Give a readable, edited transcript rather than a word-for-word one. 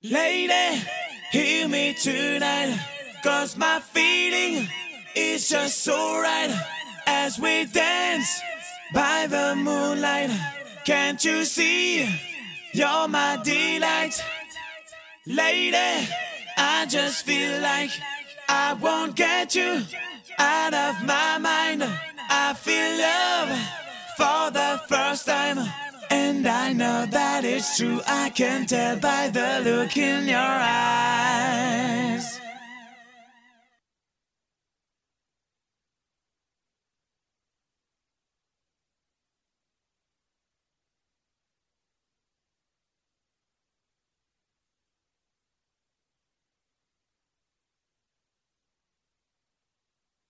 Lady, hear me tonight, 'cause my feeling is just so right. As we dance by the moonlight, can't you see you're my delight? Lady, I just feel like I won't get you out of my mind. I feel love for the first time, and I know that it's true. I can tell by the look in your eyes.